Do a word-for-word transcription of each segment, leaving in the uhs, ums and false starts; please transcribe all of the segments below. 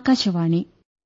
ആകാശവാണി.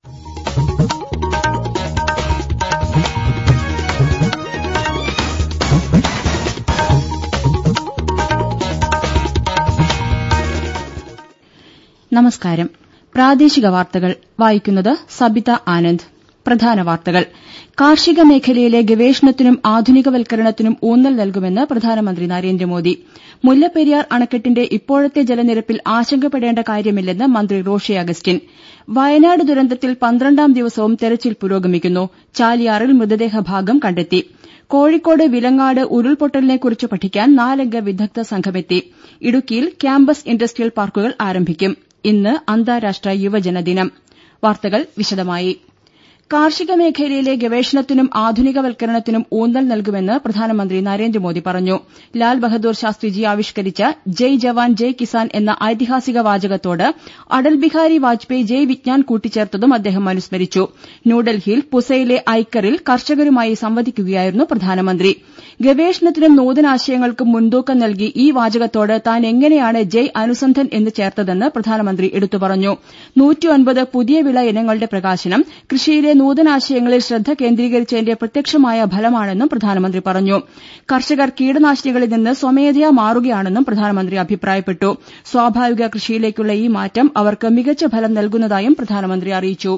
നമസ്കാരം. പ്രാദേശിക വാർത്തകൾ വായിക്കുന്നത് സബിത ആനന്ദ്. പ്രധാന വാർത്തകൾ. കാർഷിക മേഖലയിലെ ഗവേഷണത്തിനും ആധുനികവൽക്കരണത്തിനും ഊന്നൽ നൽകുമെന്ന് പ്രധാനമന്ത്രി നരേന്ദ്രമോദി. മുല്ലപ്പെരിയാർ അണക്കെട്ടിന്റെ ഇപ്പോഴത്തെ ജലനിരപ്പിൽ ആശങ്കപ്പെടേണ്ട കാര്യമില്ലെന്ന് മന്ത്രി റോഷി അഗസ്റ്റിൻ. വയനാട് ദുരന്തത്തിൽ പന്ത്രണ്ടാം ദിവസവും തെരച്ചിൽ പുരോഗമിക്കുന്നു. ചാലിയാറിൽ മൃതദേഹഭാഗം കണ്ടെത്തി. കോഴിക്കോട് വിലങ്ങാട് ഉരുൾപൊട്ടലിനെക്കുറിച്ച് പഠിക്കാൻ നാലംഗ വിദഗ്ധ സംഘമെത്തി. ഇടുക്കിയിൽ ക്യാമ്പസ് ഇൻഡസ്ട്രിയൽ പാർക്കുകൾ ആരംഭിക്കും. ഇന്ന് അന്താരാഷ്ട്ര യുവജനദിനം. വാർത്തകൾ വിശദമായി. കാർഷിക മേഖലയിലെ ഗവേഷണത്തിനും ആധുനികവൽക്കരണത്തിനും ഊന്നൽ നൽകുമെന്ന് പ്രധാനമന്ത്രി നരേന്ദ്രമോദി പറഞ്ഞു. ലാൽ ബഹദൂർ ശാസ്ത്രിജി ആവിഷ്കരിച്ച ജയ് ജവാൻ ജയ് കിസാൻ എന്ന ഐതിഹാസിക വാചകത്തോട് അടൽ ബിഹാരി വാജ്പേയി ജയ് വിജ്ഞാൻ കൂട്ടിച്ചേർത്തതും അദ്ദേഹം അനുസ്മരിച്ചു. ന്യൂഡൽഹിയിൽ പുസയിലെ ഐക്കറിൽ കർഷകരുമായി സംവദിക്കുകയായിരുന്നു പ്രധാനമന്ത്രി. ഗവേഷണത്തിനും നൂതനാശയങ്ങൾക്കും മുൻതൂക്കം നൽകി ഈ വാചകത്തോട് താൻ എങ്ങനെയാണ് ജയ് അനുസന്ധൻ എന്ന് ചേർത്തതെന്ന് പ്രധാനമന്ത്രി എടുത്തു പറഞ്ഞു. നൂറ്റിയൊൻപത് പുതിയ വിള ഇനങ്ങളുടെ പ്രകാശനം കൃഷിയിലെ നൂതനാശയങ്ങളിൽ ശ്രദ്ധ കേന്ദ്രീകരിച്ചതിന്റെ പ്രത്യക്ഷമായ ഫലമാണെന്നും പ്രധാനമന്ത്രി പറഞ്ഞു. കർഷകർ കീടനാശിനികളിൽ നിന്ന് സ്വമേധയാ മാറുകയാണെന്നും പ്രധാനമന്ത്രി അഭിപ്രായപ്പെട്ടു. സ്വാഭാവിക കൃഷിയിലേക്കുള്ള ഈ മാറ്റം അവർക്ക് മികച്ച ഫലം നൽകുന്നതായും പ്രധാനമന്ത്രി അറിയിച്ചു.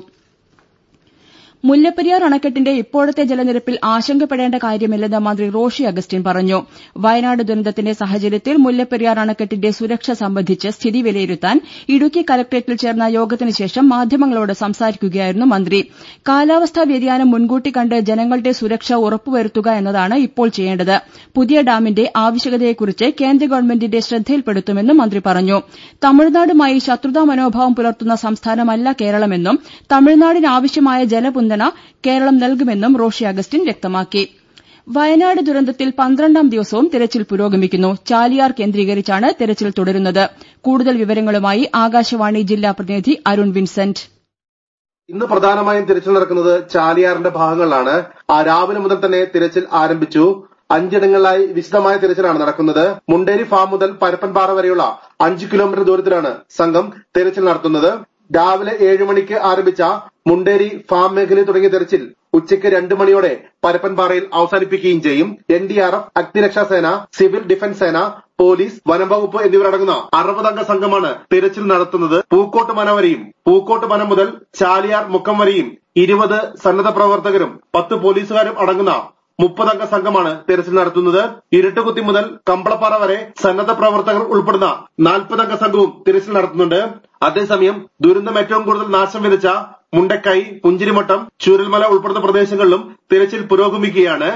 മുല്ലപ്പെരിയാർ അണക്കെട്ടിന്റെ ഇപ്പോഴത്തെ ജലനിരപ്പിൽ ആശങ്കപ്പെടേണ്ട കാര്യമില്ലെന്ന് മന്ത്രി റോഷി അഗസ്റ്റിൻ പറഞ്ഞു. വയനാട് ദുരന്തത്തിന്റെ സാഹചര്യത്തിൽ മുല്ലപ്പെരിയാർ അണക്കെട്ടിന്റെ സുരക്ഷ സംബന്ധിച്ച് സ്ഥിതി വിലയിരുത്താൻ ഇടുക്കി കലക്ട്രേറ്റിൽ ചേർന്ന യോഗത്തിന് ശേഷം മാധ്യമങ്ങളോട് സംസാരിക്കുകയായിരുന്നു മന്ത്രി. കാലാവസ്ഥാ വ്യതിയാനം മുൻകൂട്ടി കണ്ട് ജനങ്ങളുടെ സുരക്ഷ ഉറപ്പുവരുത്തുക എന്നതാണ് ഇപ്പോൾ ചെയ്യേണ്ടത്. പുതിയ ഡാമിന്റെ ആവശ്യകതയെക്കുറിച്ച് കേന്ദ്ര ഗവൺമെന്റിന്റെ ശ്രദ്ധയിൽപ്പെടുത്തുമെന്നും മന്ത്രി പറഞ്ഞു. തമിഴ്നാടുമായി ശത്രുതാ മനോഭാവം പുലർത്തുന്ന സംസ്ഥാനമല്ല കേരളമെന്നും തമിഴ്നാടിനാവശ്യമായ ജലപുന്ത കേരളം നൽകുമെന്നും റോഷി അഗസ്റ്റിൻ വ്യക്തമാക്കി. വയനാട് ദുരന്തത്തിൽ പന്ത്രണ്ടാം ദിവസവും തെരച്ചിൽ പുരോഗമിക്കുന്നു. ചാലിയാർ കേന്ദ്രീകരിച്ചാണ് തെരച്ചിൽ തുടരുന്നത്. കൂടുതൽ വിവരങ്ങളുമായി ആകാശവാണി ജില്ലാ പ്രതിനിധി അരുൺ വിൻസെന്റ്. ഇന്ന് പ്രധാനമായും തിരച്ചിൽ നടക്കുന്നത് ചാലിയാറിന്റെ ഭാഗങ്ങളിലാണ്. രാവിലെ മുതൽ തന്നെ തിരച്ചിൽ ആരംഭിച്ചു. അഞ്ചിടങ്ങളിലായി വിശദമായ തിരച്ചിലാണ് നടക്കുന്നത്. മുണ്ടേരി ഫാം മുതൽ പരപ്പൻപാറ വരെയുള്ള അഞ്ച് കിലോമീറ്റർ ദൂരത്തിലാണ് സംഘം തിരച്ചിൽ നടത്തുന്നത്. രാവിലെ ഏഴ് മണിക്ക് ആരംഭിച്ച മുണ്ടേരി ഫാം മേഖലയിൽ തുടങ്ങിയ തെരച്ചിൽ ഉച്ചയ്ക്ക് രണ്ട് മണിയോടെ പരപ്പൻപാറയിൽ അവസാനിപ്പിക്കുകയും ചെയ്യും. എൻ ഡി ആർ എഫ്, അഗ്നിരക്ഷാസേന, സിവിൽ ഡിഫൻസ് സേന, പോലീസ്, വനം വകുപ്പ് എന്നിവരടങ്ങുന്ന അറുപതംഗ സംഘമാണ് തിരച്ചിൽ നടത്തുന്നത്. പൂക്കോട്ട് മന വരെയും പൂക്കോട്ട് മന മുതൽ ചാലിയാർ മുക്കം വരെയും ഇരുപത് സന്നദ്ധ പ്രവർത്തകരും പത്ത് പോലീസുകാരും അടങ്ങുന്ന മുപ്പതംഗ സംഘമാണ് തെരച്ചിൽ നടത്തുന്നത്. ഇരുട്ടുകുത്തി മുതൽ കമ്പളപ്പാറ വരെ സന്നദ്ധ പ്രവർത്തകർ ഉൾപ്പെടുന്ന നാൽപ്പതംഗ സംഘവും തിരച്ചിൽ നടത്തുന്നുണ്ട്. അതേസമയം ദുരന്തം ഏറ്റവും കൂടുതൽ നാശം വിതച്ച മുണ്ടക്കൈ, പുഞ്ചിരിമട്ടം, ചൂരൽമല ഉൾപ്പെടുന്ന പ്രദേശങ്ങളിലും തിരച്ചിൽ പുരോഗമിക്കുകയാണ്.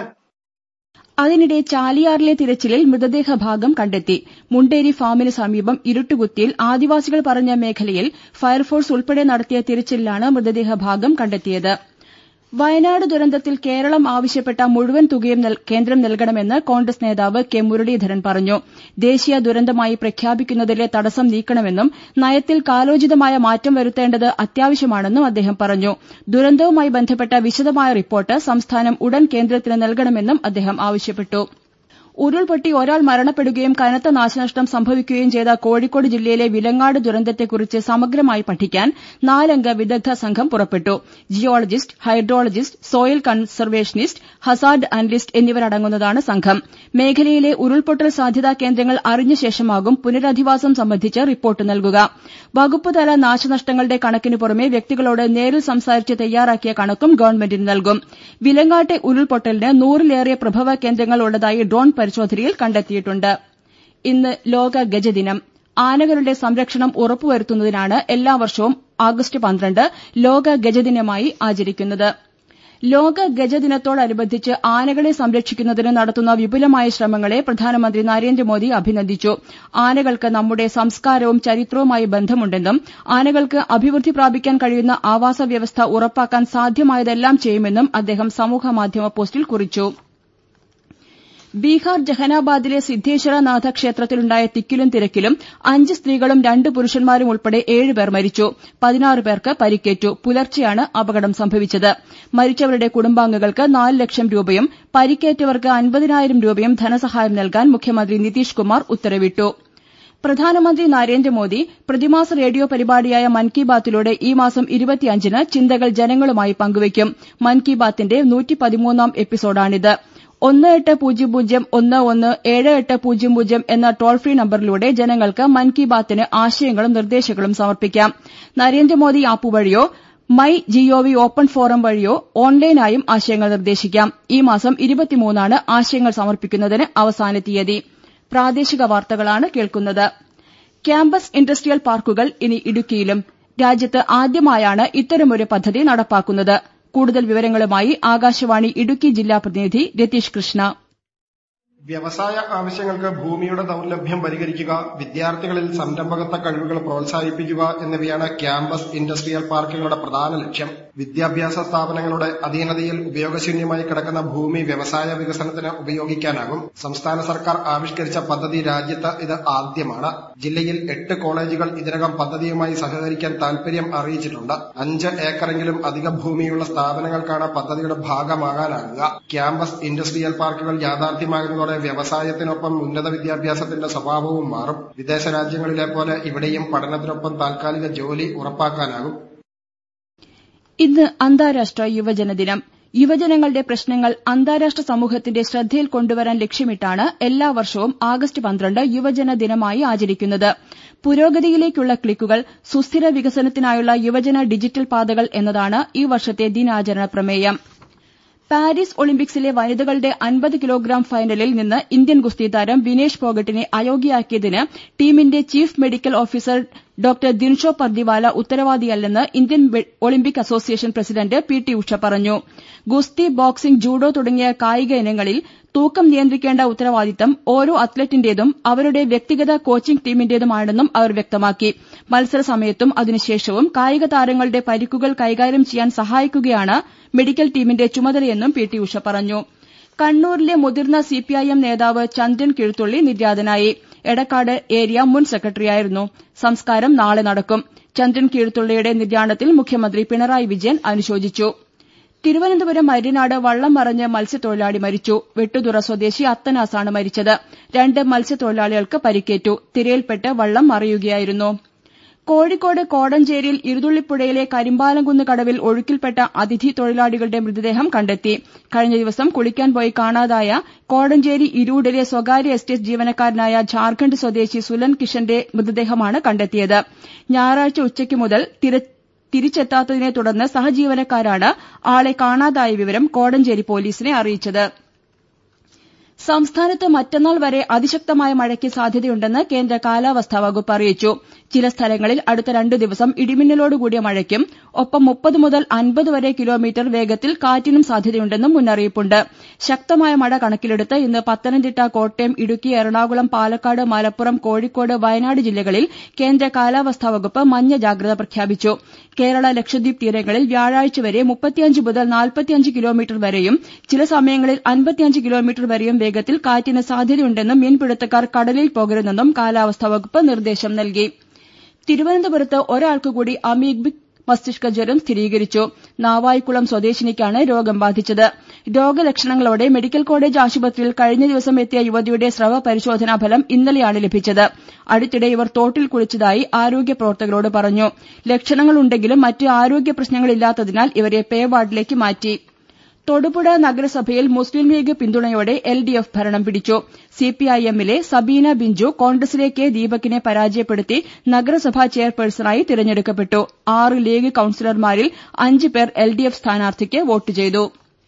അതിനിടെ ചാലിയാറിലെ തിരച്ചിലിൽ മൃതദേഹഭാഗം കണ്ടെത്തി. മുണ്ടേരി ഫാമിന് സമീപം ഇരുട്ടുകുത്തിയിൽ ആദിവാസികൾ പറഞ്ഞ മേഖലയിൽ ഫയർഫോഴ്സ് ഉൾപ്പെടെ നടത്തിയ തിരച്ചിലിലാണ് മൃതദേഹഭാഗം കണ്ടെത്തിയത്. വയനാട് ദുരന്തത്തിൽ കേരളം ആവശ്യപ്പെട്ട മുഴുവൻ തുകയും കേന്ദ്രം നൽകണമെന്ന് കോൺഗ്രസ് നേതാവ് കെ മുരളീധരൻ പറഞ്ഞു. ദേശീയ ദുരന്തമായി പ്രഖ്യാപിക്കുന്നതിലെ തടസ്സം നീക്കണമെന്നും നയത്തിൽ കാലോചിതമായ മാറ്റം വരുത്തേണ്ടത് അത്യാവശ്യമാണെന്നും അദ്ദേഹം പറഞ്ഞു. ദുരന്തവുമായി ബന്ധപ്പെട്ട വിശദമായ റിപ്പോർട്ട് സംസ്ഥാനം ഉടൻ കേന്ദ്രത്തിന് നൽകണമെന്നും അദ്ദേഹം ആവശ്യപ്പെട്ടു. ഉരുൾപൊട്ടി ഒരാൾ മരണപ്പെടുകയും കനത്ത നാശനഷ്ടം സംഭവിക്കുകയും ചെയ്ത കോഴിക്കോട് ജില്ലയിലെ വിലങ്ങാട് ദുരന്തത്തെക്കുറിച്ച് സമഗ്രമായി പഠിക്കാൻ നാലംഗ വിദഗ്ധ സംഘം പുറപ്പെട്ടു. Geologist, hydrologist, soil conservationist, hazard analyst എന്നിവരടങ്ങുന്നതാണ് സംഘം. മേഖലയിലെ ഉരുൾപൊട്ടൽ സാധ്യതാ കേന്ദ്രങ്ങൾ അറിഞ്ഞ ശേഷമാകും പുനരധിവാസം സംബന്ധിച്ച് റിപ്പോർട്ട് നൽകുക. വകുപ്പുതല നാശനഷ്ടങ്ങളുടെ കണക്കിന് പുറമെ വ്യക്തികളോട് നേരിൽ സംസാരിച്ച് തയ്യാറാക്കിയ കണക്കും ഗവൺമെന്റിന് നൽകും. വിലങ്ങാട്ടെ ഉരുൾപൊട്ടലിന് നൂറിലേറെ പ്രഭവ കേന്ദ്രങ്ങൾ ഉള്ളതായി ഡ്രോൺ പരിശോധനയിൽ കണ്ടെത്തിയിട്ടുണ്ട്. ഇന്ന് ലോക ഗജദിനം. ആനകളുടെ സംരക്ഷണം ഉറപ്പുവരുത്തുന്നതിനാണ് എല്ലാ വർഷവും ആഗസ്റ്റ് പന്ത്രണ്ട് ലോക ഗജദിനമായി ആചരിക്കുന്നത്. ലോക ഗജദിനത്തോടനുബന്ധിച്ച് ആനകളെ സംരക്ഷിക്കുന്നതിന് നടത്തുന്ന വിപുലമായ ശ്രമങ്ങളെ പ്രധാനമന്ത്രി നരേന്ദ്രമോദി അഭിനന്ദിച്ചു. ആനകൾക്ക് നമ്മുടെ സംസ്കാരവും ചരിത്രവുമായി ബന്ധമുണ്ടെന്നും ആനകൾക്ക് അഭിവൃദ്ധി പ്രാപിക്കാൻ കഴിയുന്ന ആവാസ വ്യവസ്ഥ ഉറപ്പാക്കാൻ സാധ്യമായതെല്ലാം ചെയ്യുമെന്നും അദ്ദേഹം സമൂഹമാധ്യമ പോസ്റ്റിൽ കുറിച്ചു. ബീഹാർ ജഹനാബാദിലെ സിദ്ധേശ്വരനാഥ ക്ഷേത്രത്തിലുണ്ടായ തിക്കിലും തിരക്കിലും അഞ്ച് സ്ത്രീകളും രണ്ട് പുരുഷന്മാരും ഉൾപ്പെടെ ഏഴുപേർ മരിച്ചു. പതിനാറ് പേർക്ക് പരിക്കേറ്റു. പുലർച്ചെയാണ് അപകടം സംഭവിച്ചത്. മരിച്ചവരുടെ കുടുംബാംഗങ്ങൾക്ക് നാല് ലക്ഷം രൂപയും പരിക്കേറ്റവർക്ക് അൻപതിനായിരം രൂപയും ധനസഹായം നൽകാൻ മുഖ്യമന്ത്രി നിതീഷ് കുമാർ ഉത്തരവിട്ടു. പ്രധാനമന്ത്രി നരേന്ദ്രമോദി പ്രതിമാസ റേഡിയോ പരിപാടിയായ മൻ കി ബാത്തിലൂടെ ഈ മാസം ഇരുപത്തിയഞ്ചിന് ചിന്തകൾ ജനങ്ങളുമായി പങ്കുവയ്ക്കും. മൻ കി ബാത്തിന്റെ നൂറ്റിപ്പതിമൂന്നാം എപ്പിസോഡാണിത്. ഒന്ന് എട്ട് പൂജ്യം പൂജ്യം ഒന്ന് ഒന്ന് ഏഴ് എട്ട് പൂജ്യം പൂജ്യം എന്ന ടോൾ ഫ്രീ നമ്പറിലൂടെ ജനങ്ങൾക്ക് മൻ കി ബാത്തിന് ആശയങ്ങളും നിർദ്ദേശങ്ങളും സമർപ്പിക്കാം. നരേന്ദ്രമോദി ആപ്പ് വഴിയോ മൈ ജിഒവി ഓപ്പൺ ഫോറം വഴിയോ ഓൺലൈനായും ആശയങ്ങൾ നിർദ്ദേശിക്കാം. ഈ മാസം ഇരുപത്തിമൂന്നാണ് ആശയങ്ങൾ സമർപ്പിക്കുന്നതിന് അവസാന തീയതി. പ്രാദേശിക വാർത്തകളാണ് കേൾക്കുന്നത്. ക്യാമ്പസ് ഇൻഡസ്ട്രിയൽ പാർക്കുകൾ ഇനി ഇടുക്കിയിലും. രാജ്യത്ത് ആദ്യമായാണ് ഇത്തരമൊരു പദ്ധതി നടപ്പാക്കുന്നത്. കൂടുതൽ വിവരങ്ങളുമായി ആകാശവാണി ഇടുക്കി ജില്ലാ പ്രതിനിധി രതീഷ് കൃഷ്ണ. വ്യവസായ ആവശ്യങ്ങൾക്ക് ഭൂമിയുടെ ദൌർലഭ്യം പരിഹരിക്കുക, വിദ്യാർത്ഥികളിൽ സംരംഭകത്വ കഴിവുകൾ പ്രോത്സാഹിപ്പിക്കുക എന്നിവയാണ് ക്യാമ്പസ് ഇൻഡസ്ട്രിയൽ പാർക്കുകളുടെ പ്രധാന ലക്ഷ്യം. വിദ്യാഭ്യാസ സ്ഥാപനങ്ങളുടെ അധീനതയിൽ ഉപയോഗശൂന്യമായി കിടക്കുന്ന ഭൂമി വ്യവസായ വികസനത്തിന് ഉപയോഗിക്കാനാകും. സംസ്ഥാന സർക്കാർ ആവിഷ്കരിച്ച പദ്ധതി രാജ്യത്ത് ഇത് ആദ്യമാണ്. ജില്ലയിൽ എട്ട് കോളേജുകൾ ഇതിനകം പദ്ധതിയുമായി സഹകരിക്കാൻ താൽപര്യം അറിയിച്ചിട്ടുണ്ട്. അഞ്ച് ഏക്കറെങ്കിലും അധിക ഭൂമിയുള്ള സ്ഥാപനങ്ങൾക്കാണ് പദ്ധതിയുടെ ഭാഗമാകാനാകുക. ക്യാമ്പസ് ഇൻഡസ്ട്രിയൽ പാർക്കുകൾ യാഥാർത്ഥ്യമാകുന്നതോടെ വ്യവസായത്തിനൊപ്പം ഉന്നത വിദ്യാഭ്യാസത്തിന്റെ സ്വഭാവവും മാറും. വിദേശ രാജ്യങ്ങളിലെ പോലെ ഇവിടെയും പഠനത്തിനൊപ്പം താൽക്കാലിക ജോലി ഉറപ്പാക്കാനാകും. ഇന്ന് അന്താരാഷ്ട്ര യുവജന ദിനം. യുവജനങ്ങളുടെ പ്രശ്നങ്ങൾ അന്താരാഷ്ട്ര സമൂഹത്തിന്റെ ശ്രദ്ധയിൽ കൊണ്ടുവരാൻ ലക്ഷ്യമിട്ടാണ് എല്ലാ വർഷവും ആഗസ്റ്റ് പന്ത്രണ്ട് യുവജന ദിനമായി ആചരിക്കുന്നത്. പുരോഗതിയിലേക്കുള്ള ക്ലിക്കുകൾ, സുസ്ഥിര വികസനത്തിനായുള്ള യുവജന ഡിജിറ്റൽ പാതകൾ എന്നതാണ് ഈ വർഷത്തെ ദിനാചരണ പ്രമേയം. പാരീസ് ഒളിമ്പിക്സിലെ വനിതകളുടെ അൻപത് കിലോഗ്രാം ഫൈനലിൽ നിന്ന് ഇന്ത്യൻ ഗുസ്തി താരം വിനേഷ് ഫോഗട്ടിനെ അയോഗ്യയാക്കിയതിന് ടീമിന്റെ chief medical officer doctor Dinshaw Pardiwala ഉത്തരവാദിയല്ലെന്ന് Indian Olympic Association president P T Usha പറഞ്ഞു. ഗുസ്തി, ബോക്സിംഗ്, ജൂഡോ തുടങ്ങിയ കായിക ഇനങ്ങളിൽ തൂക്കം നിയന്ത്രിക്കേണ്ട ഉത്തരവാദിത്തം ഓരോ അത്ലറ്റിന്റേതും അവരുടെ വ്യക്തിഗത കോച്ചിംഗ് ടീമിന്റേതുമാണെന്നും അവർ വ്യക്തമാക്കി. മത്സരസമയത്തും അതിനുശേഷവും കായിക താരങ്ങളുടെ പരിക്കുകൾ കൈകാര്യം ചെയ്യാൻ സഹായിക്കുകയാണ് മെഡിക്കൽ ടീമിന്റെ ചുമതലയെന്നും പി ടി ഉഷ പറഞ്ഞു. കണ്ണൂരിലെ മുതിർന്ന സിപിഐഎം നേതാവ് ചന്ദ്രൻ കിഴുത്തുള്ളി നിര്യാതനായി. എടക്കാട് ഏരിയ മുൻ സെക്രട്ടറിയായിരുന്നു. സംസ്കാരം നാളെ നടക്കും. ചന്ദ്രൻ കീഴ്ത്തുള്ളിയുടെ നിര്യാണത്തിൽ മുഖ്യമന്ത്രി പിണറായി വിജയൻ അനുശോചിച്ചു. തിരുവനന്തപുരം മര്യനാട് വള്ളം മറിഞ്ഞ് മത്സ്യത്തൊഴിലാളി മരിച്ചു. വെട്ടുതുറ സ്വദേശി അത്തനാസാണ് മരിച്ചത്. രണ്ട് മത്സ്യത്തൊഴിലാളികൾക്ക് പരിക്കേറ്റു. തിരയിൽപ്പെട്ട് വള്ളം മറിയുകയായിരുന്നു. കോഴിക്കോട് കോടഞ്ചേരിയിൽ ഇരുതുള്ളിപ്പുഴയിലെ കരിമ്പാലംകുന്ന് കടവിൽ ഒഴുക്കിൽപ്പെട്ട അതിഥി തൊഴിലാളികളുടെ മൃതദേഹം കണ്ടെത്തി. കഴിഞ്ഞ ദിവസം കുളിക്കാൻ പോയി കാണാതായ കോടഞ്ചേരി ഇരൂടിലെ സ്വകാര്യ എസ്റ്റേറ്റ് ജീവനക്കാരനായ ഝാർഖണ്ഡ് സ്വദേശി സുലൻ കിഷന്റെ മൃതദേഹമാണ് കണ്ടെത്തിയത്. ഞായറാഴ്ച ഉച്ചയ്ക്ക് മുതൽ തിരിച്ചെത്താത്തതിനെ തുടർന്ന് സഹജീവനക്കാരാണ് ആളെ കാണാതായ വിവരം കോടഞ്ചേരി പോലീസിനെ അറിയിച്ചത്. സംസ്ഥാനത്ത് മറ്റന്നാൾ വരെ അതിശക്തമായ മഴയ്ക്ക് സാധ്യതയുണ്ടെന്ന് കേന്ദ്ര കാലാവസ്ഥാ വകുപ്പ് അറിയിച്ചു. ചില സ്ഥലങ്ങളിൽ അടുത്ത രണ്ടു ദിവസം ഇടിമിന്നലോടുകൂടിയ മഴയ്ക്കും ഒപ്പം മുപ്പത് മുതൽ അൻപത് വരെ കിലോമീറ്റർ വേഗത്തിൽ കാറ്റിനും സാധ്യതയുണ്ടെന്നും മുന്നറിയിപ്പുണ്ട്. ശക്തമായ മഴ കണക്കിലെടുത്ത് ഇന്ന് പത്തനംതിട്ട, കോട്ടയം, ഇടുക്കി, എറണാകുളം, പാലക്കാട്, മലപ്പുറം, കോഴിക്കോട്, വയനാട് ജില്ലകളിൽ കേന്ദ്ര കാലാവസ്ഥാ വകുപ്പ് മഞ്ഞ ജാഗ്രത പ്രഖ്യാപിച്ചു. കേരള, ലക്ഷദ്വീപ് തീരങ്ങളിൽ വ്യാഴാഴ്ച വരെ മുപ്പത്തിയഞ്ച് മുതൽ നാൽപ്പത്തിയഞ്ച് കിലോമീറ്റർ വരെയും ചില സമയങ്ങളിൽ അൻപത്തിയഞ്ച് കിലോമീറ്റർ വരെയും വേഗത്തിൽ കാറ്റിന് സാധ്യതയുണ്ടെന്നും മീൻപിടുത്തക്കാർ കടലിൽ പോകരുതെന്നും കാലാവസ്ഥാ വകുപ്പ് നിർദ്ദേശം നൽകി. തിരുവനന്തപുരത്ത് ഒരാൾക്കുകൂടി അമീബിക് മസ്തിഷ്ക ജ്വരം സ്ഥിരീകരിച്ചു. നാവായിക്കുളം സ്വദേശിനിക്കാണ് രോഗം ബാധിച്ചത്. രോഗലക്ഷണങ്ങളോടെ മെഡിക്കൽ കോളേജ് ആശുപത്രിയിൽ കഴിഞ്ഞ ദിവസം എത്തിയ യുവതിയുടെ സ്രവ പരിശോധനാ ഫലം ഇന്നലെയാണ് ലഭിച്ചത്. അടുത്തിടെ ഇവർ തോട്ടിൽ കുളിച്ചതായി ആരോഗ്യ പ്രവർത്തകരോട് പറഞ്ഞു. ലക്ഷണങ്ങളുണ്ടെങ്കിലും മറ്റ് ആരോഗ്യ പ്രശ്നങ്ങളില്ലാത്തതിനാൽ ഇവരെ പേ വാർഡിലേക്ക് മാറ്റി. തൊടുപുഴ നഗരസഭയിൽ മുസ്ലിം ലീഗ് പിന്തുണയോടെ എൽ ഡി എഫ് ഭരണം പിടിച്ചു. സിപിഐഎമ്മിലെ സബീന ബിഞ്ചു കോൺഗ്രസിലെ കെ ദീപകിനെ പരാജയപ്പെടുത്തി നഗരസഭാ ചെയർപേഴ്സണായി തിരഞ്ഞെടുക്കപ്പെട്ടു. ആറ് ലീഗ് കൌൺസിലർമാരിൽ അഞ്ച് പേർ എൽ ഡി എഫ് സ്ഥാനാർത്ഥിക്ക് വോട്ട് ചെയ്തു.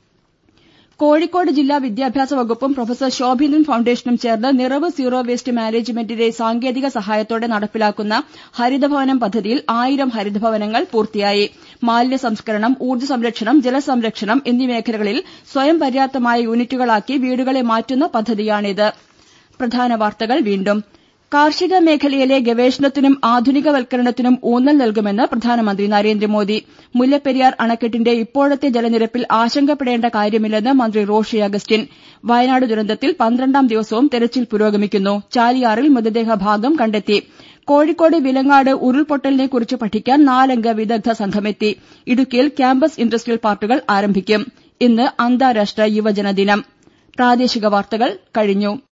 കോഴിക്കോട് ജില്ലാ വിദ്യാഭ്യാസ വകുപ്പും പ്രൊഫസർ ശോഭീന്ദ്രൻ ഫൌണ്ടേഷനും ചേർന്ന് നിറവ് സീറോ വേസ്റ്റ് മാനേജ്മെന്റിന്റെ സാങ്കേതിക സഹായത്തോടെ നടപ്പിലാക്കുന്ന ഹരിതഭവനം പദ്ധതിയിൽ ആയിരം ഹരിതഭവനങ്ങൾ പൂർത്തിയായി. മാലിന്യ സംസ്കരണം, ഊർജ്ജ സംരക്ഷണം, ജലസംരക്ഷണം എന്നീ മേഖലകളിൽ സ്വയം പര്യാപ്തമായ യൂണിറ്റുകളാക്കി വീടുകളെ മാറ്റുന്ന പദ്ധതിയാണിത്. പ്രധാന വാർത്തകൾ വീണ്ടും. കാർഷിക മേഖലയിലെ ഗവേഷണത്തിനും ആധുനികവൽക്കരണത്തിനും ഊന്നൽ നൽകുമെന്ന് പ്രധാനമന്ത്രി നരേന്ദ്രമോദി. മുല്ലപ്പെരിയാർ അണക്കെട്ടിന്റെ ഇപ്പോഴത്തെ ജലനിരപ്പിൽ ആശങ്കപ്പെടേണ്ട കാര്യമില്ലെന്ന് മന്ത്രി റോഷി അഗസ്റ്റിൻ. വയനാട് ദുരന്തത്തിൽ പന്ത്രണ്ടാം ദിവസവും തെരച്ചിൽ പുരോഗമിക്കുന്നു. ചാലിയാറിൽ മൃതദേഹ ഭാഗം കണ്ടെത്തി. കോഴിക്കോട് വിലങ്ങാട് ഉരുൾപൊട്ടലിനെക്കുറിച്ച് പഠിക്കാൻ നാലംഗ വിദഗ്ധ സംഘമെത്തി. ഇടുക്കിയിൽ ക്യാമ്പസ് ഇൻഡസ്ട്രിയൽ പാർക്കുകൾ ആരംഭിക്കും. ഇന്ന് അന്താരാഷ്ട്ര യുവജന ദിനം. പ്രാദേശിക വാർത്തകൾ കഴിഞ്ഞു.